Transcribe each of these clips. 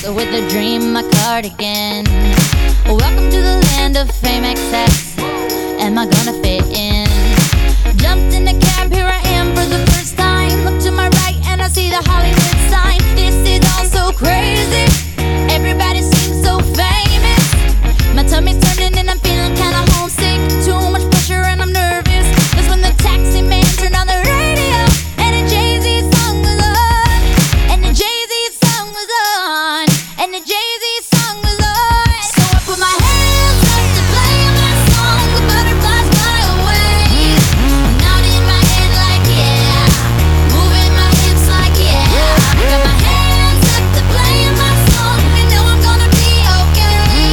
with a dream, my cardigan. Welcome to the land of fame excess. Am I gonna fit in? Jumped in the cab, here I am for the first time. Look to my right and I see the Hollywood sign. This is all so crazy. Everybody seems so famous. My tummy's turning and I'm feeling kinda homesick. Too much pressure and I'm nervous. That's when the taxi man turned on the radio and a Jay-Z song was on. And the Jay-Z song was on. And the Jay-Z song was on. So I put my hands up to play my song. The butterflies fly away. Nodding my head like yeah. Moving my hips like yeah. Got my hands up to play my song. You know I'm gonna be okay.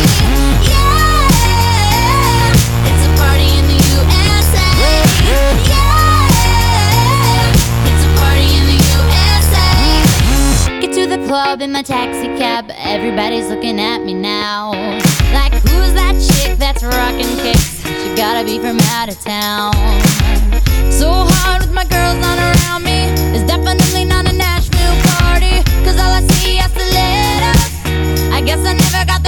Yeah. It's a party in the USA. Yeah. It's a party in the USA. Get to the club in my taxi cab. Everybody's looking at me now. Like, who's that chick that's rocking kicks? She gotta be from out of town. So hard with my girls on around me. It's definitely not a Nashville party. Cause all I see are stilettos. I guess I never got